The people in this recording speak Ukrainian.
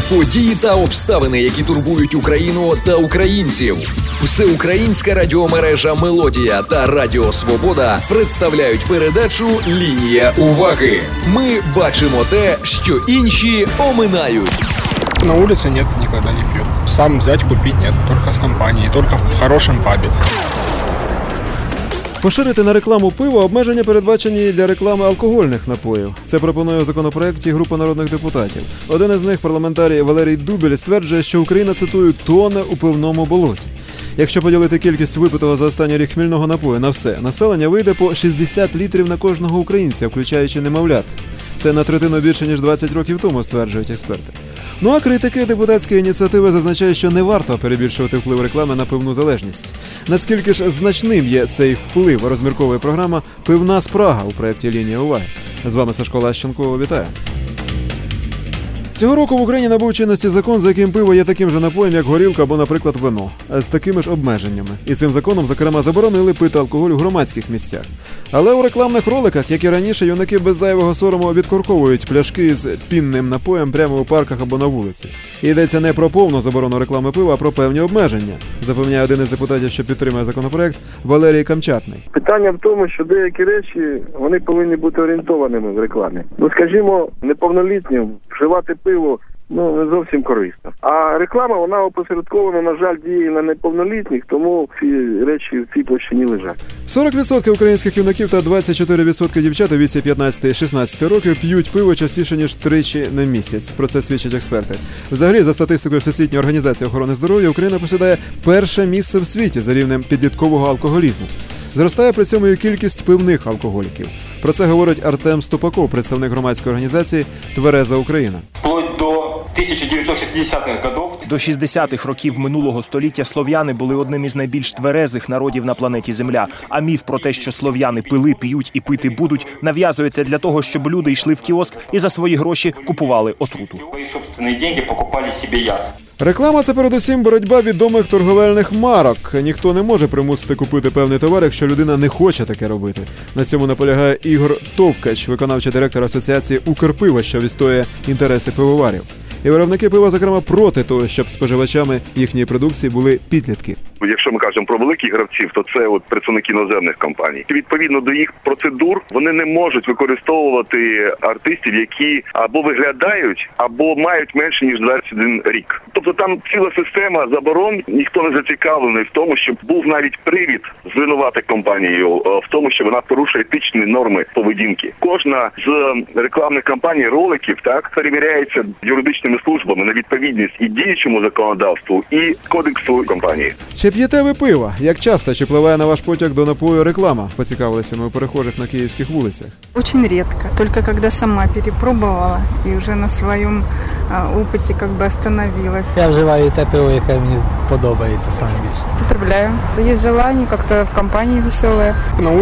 Події та обставини, які турбують Україну та українців. Всеукраїнська радіомережа «Мелодія» та Радіо Свобода представляють передачу «Лінія уваги». Ми бачимо те, що інші оминають. На улице нет, никогда не пью. Сам взять, купить нет, только с компанией, только в хорошем пабе. Поширити на рекламу пива обмеження передбачені і для реклами алкогольних напоїв. Це пропонує у законопроекті група народних депутатів. Один із них, парламентарій Валерій Дубіль, стверджує, що Україна, цитую, тоне у пивному болоті. Якщо поділити кількість випитого за останній рік хмільного напою на все, населення вийде по 60 літрів на кожного українця, включаючи немовлят. Це на третину більше, ніж 20 років тому, стверджують експерти. Ну а критики депутатської ініціативи зазначають, що не варто перебільшувати вплив реклами на пивну залежність. Наскільки ж значним є цей вплив, розмірковує програма «Пивна спрага» у проєкті «Лінія уваги». З вами Сашко Лащенко, вітаю. Цього року в Україні набув чинності закон, за яким пиво є таким же напоєм, як горілка або, наприклад, вино, з такими ж обмеженнями. І цим законом, зокрема, заборонили пити алкоголь у громадських місцях. Але у рекламних роликах, як і раніше, юнаки без зайвого сорому відкорковують пляшки з пінним напоєм прямо у парках або на вулиці. І йдеться не про повну заборону реклами пива, а про певні обмеження, запевняє один із депутатів, що підтримує законопроект, Валерій Камчатний. Питання в тому, що деякі речі, вони повинні бути орієнтованими в рекламі. Ну, скажімо, неповнолітнім вживати пиво, не зовсім корисно. А реклама, вона опосередковано, на жаль, діє на неповнолітніх, тому ці речі в цій площині лежать. 40% українських юнаків та 24% дівчат у віці 15-16 років п'ють пиво частіше, ніж тричі на місяць. Про це свідчать експерти. Взагалі, за статистикою Всесвітньої організації охорони здоров'я, Україна посідає перше місце в світі за рівнем підліткового алкоголізму. Зростає при цьому і кількість пивних алкоголіків. Про це говорить Артем Ступаков, представник громадської організації «Твереза Україна». До 1960-х годов. До 60-х років минулого століття слов'яни були одним із найбільш тверезих народів на планеті Земля. А міф про те, що слов'яни пили, п'ють і пити будуть, нав'язується для того, щоб люди йшли в кіоск і за свої гроші купували отруту. Свої собственні гроші покупали собі яд. Реклама – це передусім боротьба відомих торговельних марок. Ніхто не може примусити купити певний товар, якщо людина не хоче таке робити. На цьому наполягає Ігор Товкач, виконавчий директор асоціації «Укрпиво», що відстоює інтереси пивоварів. І виробники пива, зокрема, проти того, щоб споживачами їхньої продукції були підлітки. Якщо ми кажемо про великих гравців, то це представники іноземних компаній. Відповідно до їх процедур, вони не можуть використовувати артистів, які або виглядають, або мають менше, ніж 21 рік. Тобто там ціла система заборон, ніхто не зацікавлений в тому, щоб був навіть привід звинувати компанію в тому, що вона порушує етичні норми поведінки. Кожна з рекламних кампаній, роликів, перевіряється юридичними службами на відповідність і діючому законодавству, і кодексу компанії. Чи п'єте ви пиво? Як часто? Чи впливає на ваш потяг до напою реклама? Поцікавилися ми у перехожих на київських вулицях. Очень редко. Только когда сама перепробовала и уже на своем опыте остановилась. Я вживаю те пиво, яке мені подобається саме більше. Потребляю. Есть желание, как-то в компании веселая.